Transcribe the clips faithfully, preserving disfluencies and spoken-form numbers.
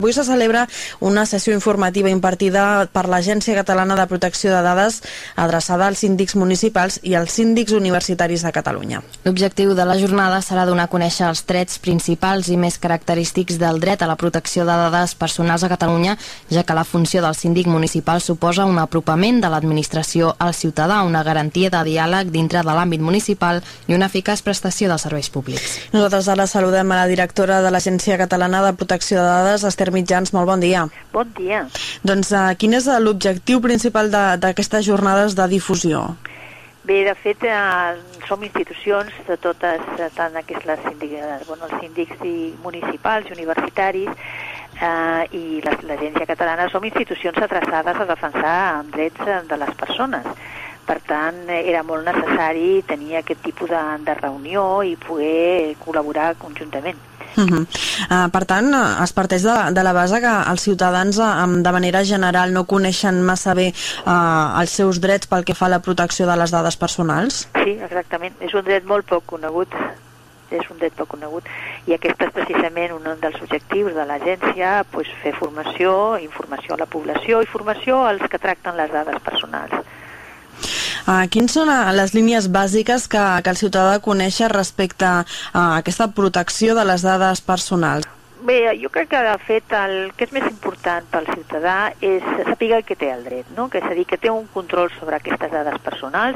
Avui se celebra una sessió informativa impartida per l'Agència Catalana de Protecció de Dades adreçada als síndics municipals i als síndics universitaris de Catalunya. L'objectiu de la jornada serà donar a conèixer els trets principals i més característics del dret a la protecció de dades personals a Catalunya, ja que la funció del síndic municipal suposa un apropament de l'administració al ciutadà, una garantia de diàleg dintre de l'àmbit municipal i una eficaç prestació dels serveis públics. Nosaltres ara saludem a la directora de l'Agència Catalana de Protecció de Dades, Esther Mitjans. Molt bon dia. Bon dia. Doncs uh, quin és l'objectiu principal d'aquestes jornades de difusió? Bé, de fet, eh, som institucions de totes, tant aquests les síndics, bueno, els síndics i municipals i universitaris eh, i l'Agència Catalana som institucions adreçades a defensar drets de les persones. Per tant, era molt necessari tenir aquest tipus de, de reunió i poder col·laborar conjuntament. Uh -huh. uh, per tant, es parteix de, de la base que els ciutadans uh, de manera general no coneixen massa bé uh, els seus drets pel que fa a la protecció de les dades personals? Sí, exactament. És un dret molt poc conegut. És un dret poc conegut. I aquest és precisament un dels objectius de l'agència, pues, fer formació, informació a la població i formació als que tracten les dades personals. Uh, quines són uh, les línies bàsiques que, que el ciutadà ha de conèixer respecte a uh, aquesta protecció de les dades personals? Bé, jo crec que de fet el que és més important pel ciutadà és saber que té el dret, no? Que és a dir, que té un control sobre aquestes dades personals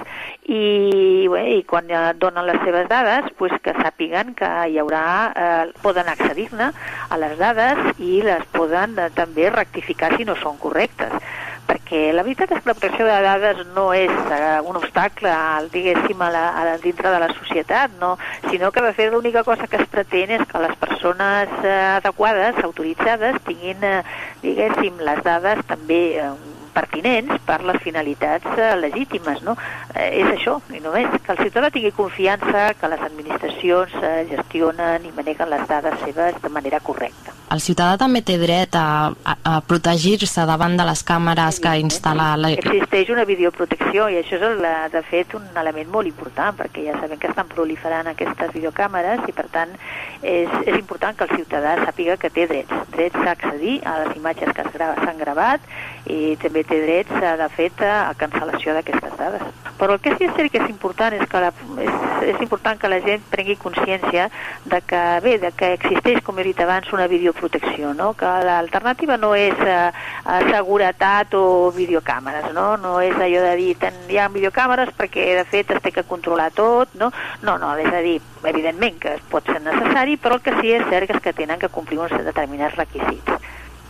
i, bé, i quan donen les seves dades, pues, que sàpiguen que hi haurà, eh, poden accedir-ne a les dades i les poden eh, també rectificar si no són correctes. Perquè la veritat és que la protecció de dades no és uh, un obstacle, diguéssim, a la, a dintre de la societat, no? Sinó que de fet l'única cosa que es pretén és que les persones uh, adequades, autoritzades, tinguin, uh, diguéssim, les dades també uh, pertinents per les finalitats uh, legítimes, no? Eh, és això, i només que el ciutadà tingui confiança que les administracions uh, gestionen i maneguen les dades seves de manera correcta. El ciutadà també té dret a, a, a protegir-se davant de les càmeres que instal·la... La... Existeix una videoprotecció i això és, el, de fet, un element molt important, perquè ja sabem que estan proliferant aquestes videocàmeres i, per tant, és, és important que el ciutadà sàpiga que té drets. Drets a accedir a les imatges que s'han gravat i també té drets, de fet, a cancel·lació d'aquestes dades. Però el que sí és cert que és important és que la, és, és important que la gent prengui consciència de que, bé, de que existeix, com he dit abans, una videoprotecció, no? Que l'alternativa no és eh, seguretat o videocàmeres, no? No és allò de dir ten, hi ha videocàmeres perquè de fet es té que controlar tot, no? No, no, és a dir, evidentment que pot ser necessari, però el que sí és cert és que tenen que complir uns determinats requisits.